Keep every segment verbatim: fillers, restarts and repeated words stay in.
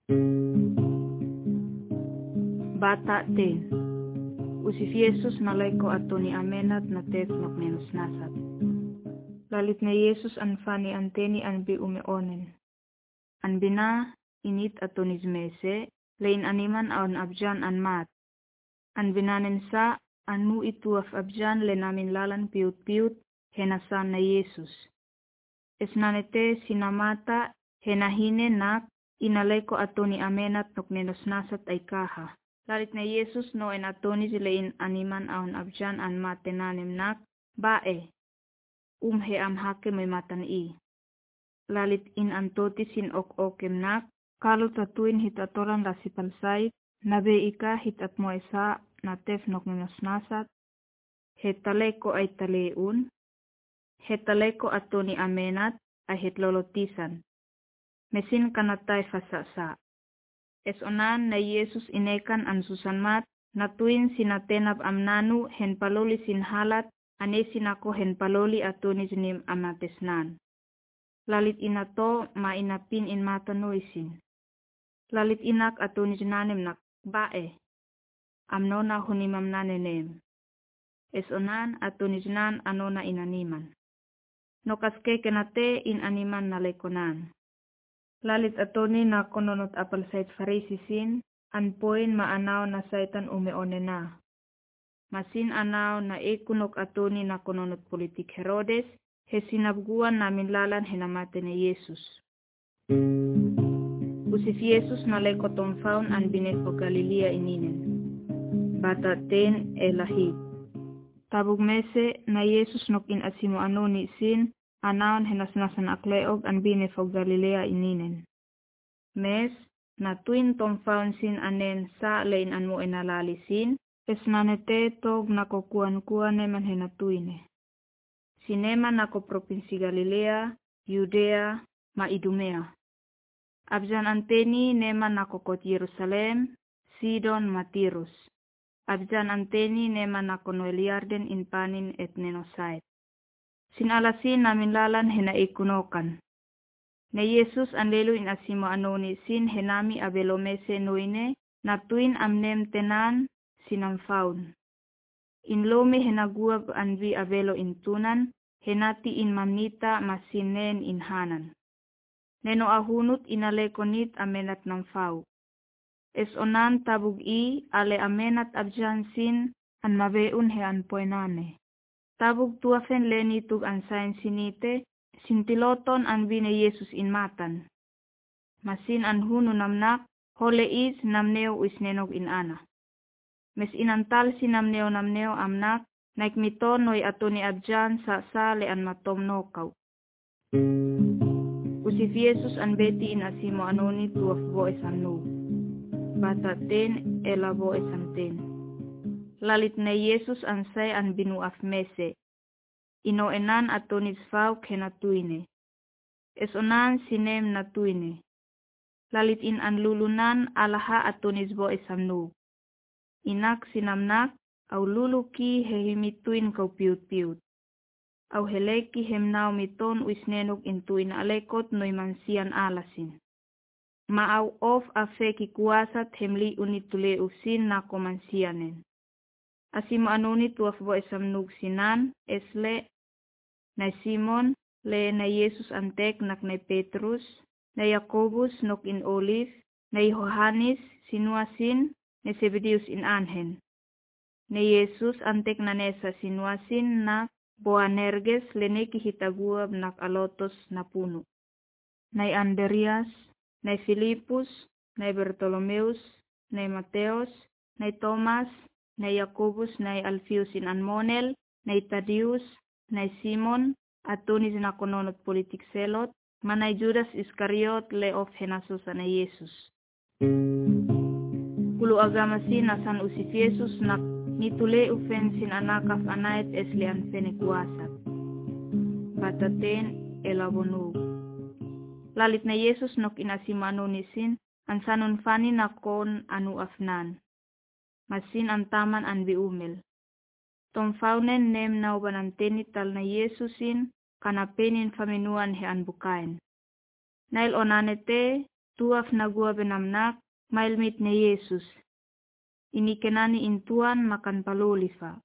Bata ten. Usif Yesus nalayko ato ni amenat na tef nok nenos nasat. Lalit na Yesus anfani anteni anbi umeonen. Anbina init ato nizmese, lain animan aon abjan anmat. Anbinanen sa anmu ituaf abjan le namin lalan piut-piut henasan na Yesus. Esnanete sinamata henahine nak inalayko ato ni amenat nok nenos nasat ay kaha. Lalit na Yesus no en atoni silain animan aon abjan an matenanem nak, bae, umhe amhake may matan i. Lalit in antoti sin ok-okem nak, kalau tatuin hit atoran rasi palsay, nabe ika hit at mo esa na tef nok nasnasat, hetaleko ay taleun, hetaleko ato ni amenat ay hetlolotisan. Mesin kanatay fasasa. Es onan na Yesus inekan an susanmat, natuin sinatenap amnanu hen paloli sin halat, ane sinako hen paloli ato ni sinim amatesnan. Lalit inato mainapin in matanoisin. Lalit inak ato ni sinanem nak, bae, amno na hunimam nanenem. Es onan ato ni sinan ano na inaniman. No kaske kenate in animan na lekonan. Lalit atoni na kononot apal sait farisisin, anpoin maanaw na saitan umeone na. Masin anaw na ikunok atoni na kononot politik Herodes, he sinabguan namin lalan henamate ni Yesus. Usif Yesus na leko tomfaun an binet o Galilea ininen. Bata ten elahid. Tabug mese na Yesus nok in asimo anoni sin, anaon henasnasan akleog an bine fo Galilea ininen. Mes, na tuin tomfaun sin anen sa lein anmo enalalisin, es nanete tog nako kuan-kuan neman henatuine. Sinema nako propinsi Galilea, Judea, ma Idumea. Abjan anteni neman nako kot Yerusalem, Sidon, ma Tirus. Abjan anteni neman nako noeliarden in panin et nenosait. Sinalasin namin lalan hena ikunokan. Na Yesus anlelo in asimo anoni sin henami abelomese noine, natuin amnem tenan sinamfaun. Inlomi henaguab anvi abelo intunan, henati in mamnita masinen inhanan. Neno ahunut inalekonit amenat namfau. Es onan tabug i ale amenat abjan sin an mabeun he anpoenane. Tabug tuafen leni tug ansain sinite, sintiloton an bine Yesus in matan. Masin an hunu namnak, hole is namneo isnenog in ana. Mes inantal si namneo namneo amnak, naikmiton noy ato ni abjan sa sale an matom nokaw. Usif Yesus an beti in asimo anoni tuaf bo esanu. Bata ten elabo esanten. Lalit na Yesus ansay an binuaf mese. Ino enan atonis fau kenatuine. Es onan sinem natuine. Lalit in anlulunan alaha atonis bo esamnu. Inak sinamnak, au luluki hehimituin kau piut-piut. Au heleki hemnau miton uisnenog intuin alekot noy mansian alasin. Maaw of afeki kuasat hemli unitule usin na komansianen. Asimo anoni tuaf bo esamnug sinan, esle, na Simon, le na Yesus antek nak na Petrus, na Jacobus nok in Olive, na Johannes sinuasin, na Zebedeus in Anhen. Na Yesus antek na nesa sinuasin na Boanerges leneki hitaguab nak alotos na puno. Na Andreas, na Filipus, na Bartolomeus, na Mateos, na Thomas, na Jacobus, na Alfius in Anmonel, na Tadius, na Simon, atunis na kononot politik selot, manay Judas Iscariot le of henasos na Yesus. Kulu agamasin nasan usif Yesus nak nitule ufensin anakaf anait eslian fenekuasat. Bataten elabonug. Lalit na Yesus nok inasimano nisin, ansanon fani nakon anu afnan. Masin antaman an biumel. Tomfaunen nem naubananteni tal na Yesusin, kanapenin faminuan he anbukain. Nail onanete, tuaf nagua benamnak, mailmit ni Yesus. Ini kenani intuan makan palulifa.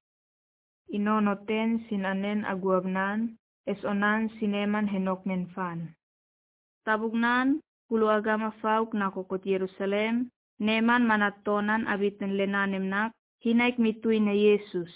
Inonoten sinanen aguabnan, es onan sineman henoknen fan. Tabugnan, pulu agama fauk nakukot Yerusalem, neman manatonan abiten lenanemnak, hinaik mitui na Yesus.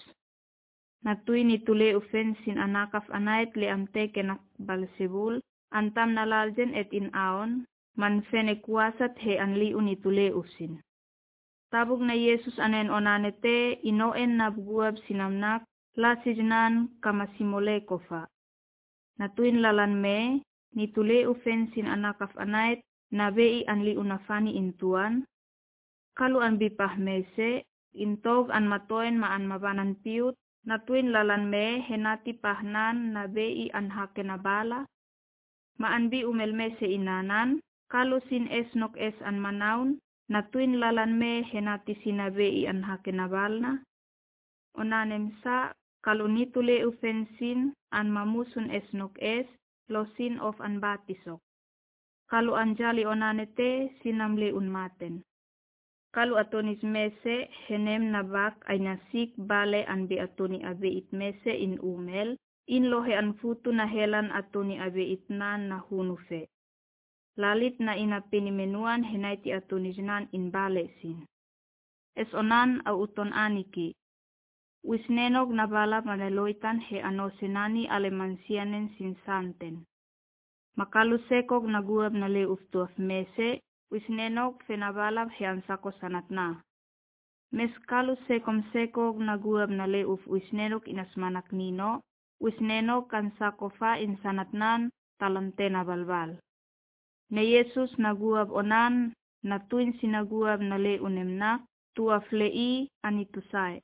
Natui nitule ufen sin anakaf anait le amte kenak balsebul, antam nalaljen et in aon, man fene kuasat he anli unitule usin. Tabug na Yesus anen onanete inoen nabguab sinamnak, lasijnan kamasimole kofa. Natuin lalan me, nitule ufen sin anakaf anait, nabei anli unafani intuan, kalu an bipah mese, intog an matoen ma an mabanan piut, natuin lalan me henati pahnan nabei an hakenabala, maanbi umelme se inanan, kalu sin esnok es an manaun, natuin lalan me henati sinabei an hakenabalna. Onanem sa, kalu nitule ufensin an mamusun esnok es, losin of an batisok. Kalu anjali onanete sinamle unmaten. Kalu atonis mese henem nabak ay nasik bale an be atoni abe itmese in umel, in lohe an futu na helan atoni abe itnan na hunufe. Lalit na inapinimenuan henaiti atonisnan in bale sin. Es onan au uton aniki. Wisnenog na bala maneloitan he anosenani alemansianen sin santen. Makalu sekog naguab na le uftuaf mese, wisnenog fenabalab he ansako sanat na. Mes kalu sekom sekog naguab na le uf wisnenog inasmanak nino, wisnenog kansako fa insanatnan talante na balbal. Ne Yesus naguab onan, natuin sinaguab na le unemna, tuaf lei anitusay.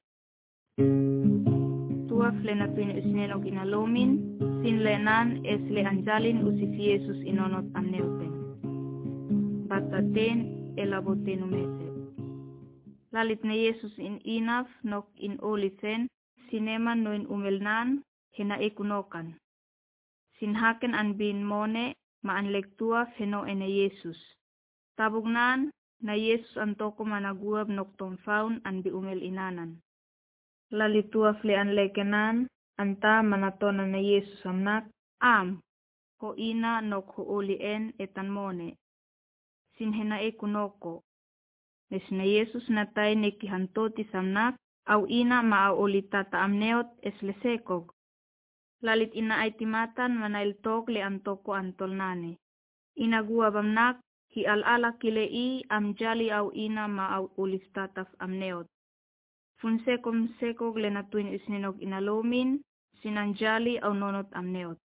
Tuaf le natuin isnenog inalomin, sin lenan es le anjalin usif Yesus inonot amneuten. Bataten elaboten umese. Lalit na Yesus in inaf nok in olifen, sineman noin umelnan, hina ekunokan. Sinhaken an bin mone, maan lektuaf heno ene Yesus. Tabugnan, na Yesus antoko managuab nok tomfaun an bi umel inanan. Lalituaf le an lekenan, anta manatonan na Yesus amnak, am, ko ina nok huulien etan mone. Sinhena ekunoko. Nes na Yesus natay nekihantoti samnak, au ina maaulita taamneot eslesekog. Lalit ina ay timatan manailtok le antoko antolnane. Inaguabamnak, hi alala kilei amjali au ina maaulistataf amneot. Funsekom sekog le natuin isninog inalomin, sinanjali au nonot amneot.